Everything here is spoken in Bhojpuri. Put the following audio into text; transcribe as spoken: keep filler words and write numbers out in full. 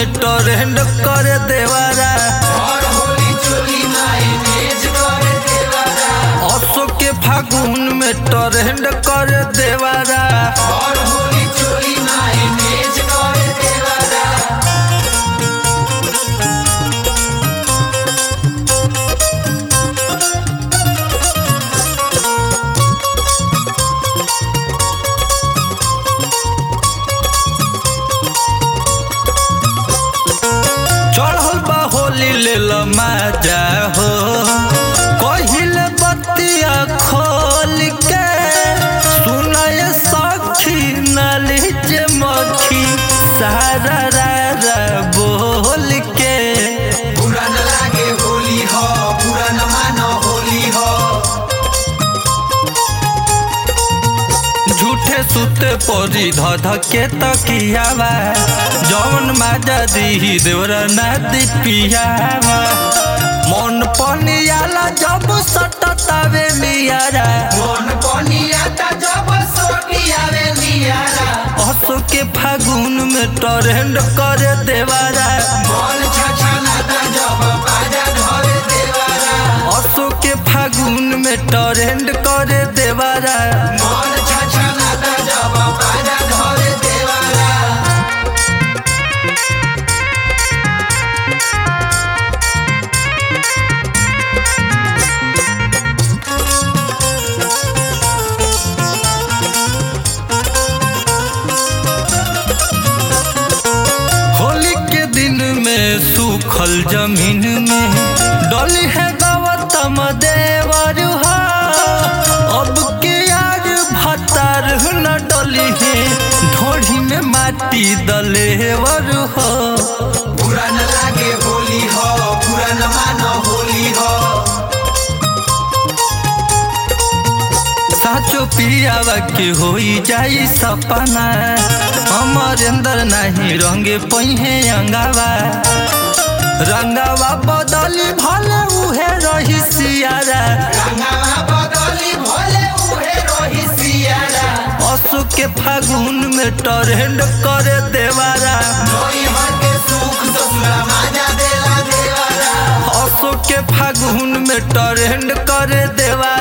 में टरेंड कर देवारा और होली चोली माइनेज कर देवारा असो के फागुन में टरेंड कर देवारा और होली चोली माइनेज कर देवारा चढ़ल बा होली ले लो मजा हो कहिल बतिया खोल के सुनाय सखी नाली जे मखी सारा रा बोल के बुरा न लागे होली हो बुरा न मानो होली हो झूठे सुते परी धध के तकियावा जौन माजा दी देवरा नदी पियावा मन पनियाला जब सटतावे नियारा मन पनिया ता जब सोटियावे नियारा असो के फागुन में टरेंड कर देवारा मन छछना ता जब बाजा धर देवारा असो के फागुन में टरेंड कर देवारा मन छछना ता जब बाजा धर देवारा होली के दिन में सूखल जमीन में डली है गौतम देवर हो अब के यार भतार न डली है ढोढ़ी में माटी दलेवर हो बुरा न लागे होली हो बुरा न मानो होली हो साचो पियावा के होई जाई सपना हमर अंदर नहीं रंगे पहिए अंगावा रंगावा बदली भले उहे रही सियारा रंगावा बदली भोले उहे रही सियारा असु के फागुन में टरेंड कर देवारा नोई हर के सुख ससुरा माजा देला देवारा असु के फागुन में टरेंड कर देवारा